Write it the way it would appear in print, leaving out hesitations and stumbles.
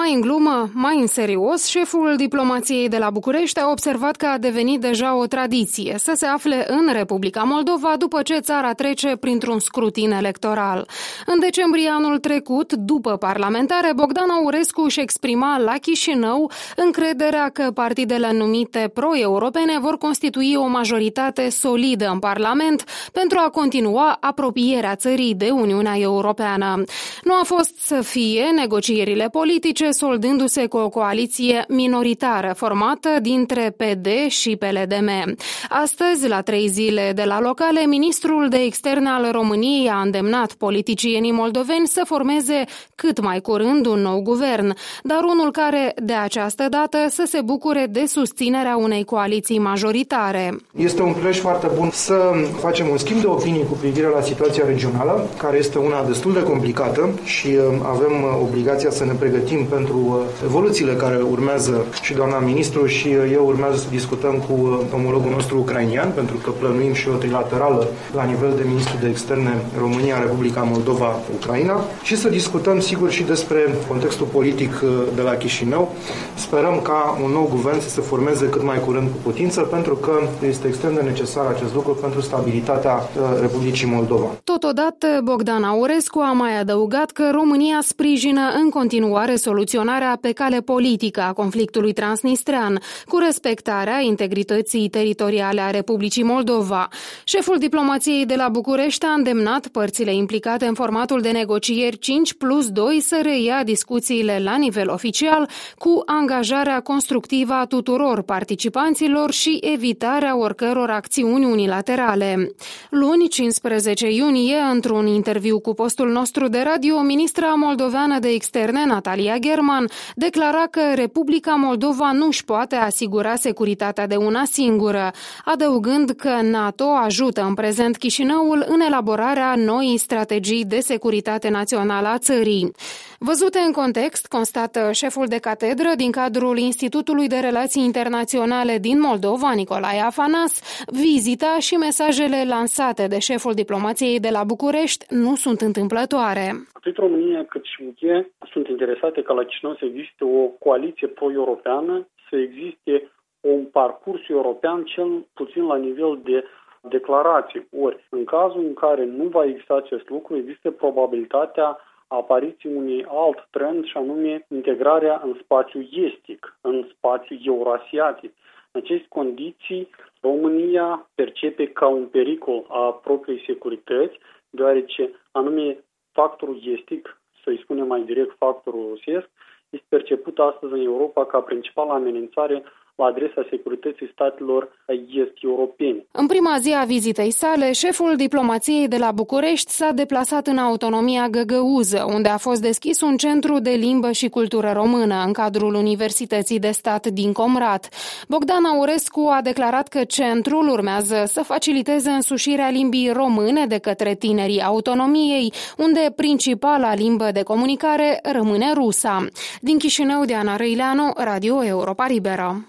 Mai în glumă, mai în serios, șeful diplomației de la București a observat că a devenit deja o tradiție să se afle în Republica Moldova după ce țara trece printr-un scrutin electoral. În decembrie anul trecut, după parlamentare, Bogdan Aurescu își exprima la Chișinău încrederea că partidele numite pro-europene vor constitui o majoritate solidă în Parlament pentru a continua apropierea țării de Uniunea Europeană. Nu a fost să fie negocierile politice, soldându-se cu o coaliție minoritară formată dintre PD și PLDM. Astăzi, la 3 zile de la locale, ministrul de externe al României a îndemnat politicienii moldoveni să formeze cât mai curând un nou guvern, dar unul care, de această dată, să se bucure de susținerea unei coaliții majoritare. Este un prilej foarte bun să facem un schimb de opinii cu privire la situația regională, care este una destul de complicată și avem obligația să ne pregătim pentru evoluțiile care urmează și doamna ministru și eu urmează să discutăm cu omologul nostru ucrainian, pentru că plănuim și o trilaterală la nivel de ministru de externe România, Republica Moldova, Ucraina și să discutăm sigur și despre contextul politic de la Chișinău. Sperăm ca un nou guvern să se formeze cât mai curând cu putință, pentru că este extrem de necesar acest lucru pentru stabilitatea Republicii Moldova. Totodată, Bogdan Aurescu a mai adăugat că România sprijină în continuare soluționarea pe cale politică a conflictului transnistrean, cu respectarea integrității teritoriale a Republicii Moldova. Șeful diplomației de la București a îndemnat părțile implicate în formatul de negocieri 5+2 să reia discuțiile la nivel oficial, cu angajarea constructivă a tuturor participanților și evitarea oricăror acțiuni unilaterale. Luni, 15 iunie, într-un interviu cu postul nostru de radio, ministra moldoveană de externe, Natalia German, declara că Republica Moldova nu își poate asigura securitatea de una singură, adăugând că NATO ajută în prezent Chișinăul în elaborarea noii strategii de securitate națională a țării. Văzute în context, constată șeful de catedră din cadrul Institutului de Relații Internaționale din Moldova, Nicolae Afanas, vizita și mesajele lansate de șeful diplomației de la București nu sunt întâmplătoare. Atât România cât și UE sunt interesate ca la Chișinău să existe o coaliție pro-europeană, să existe un parcurs european, cel puțin la nivel de declarații. Ori, în cazul în care nu va exista acest lucru, există probabilitatea apariției unui alt trend, și anume integrarea în spațiul estic, în spațiul eurasiatic. În aceste condiții, România percepe ca un pericol a propriei securități, deoarece anume factorul estic, să-i spunem mai direct factorul rusesc, este perceput astăzi în Europa ca principală amenințare la adresa securității statelor est-europene. În prima zi a vizitei sale, șeful diplomației de la București s-a deplasat în autonomia Găgăuză, unde a fost deschis un centru de limbă și cultură română în cadrul Universității de Stat din Comrat. Bogdan Aurescu a declarat că centrul urmează să faciliteze însușirea limbii române de către tinerii autonomiei, unde principala limbă de comunicare rămâne rusa. Din Chișinău, Diana Răileanu, Radio Europa Liberă.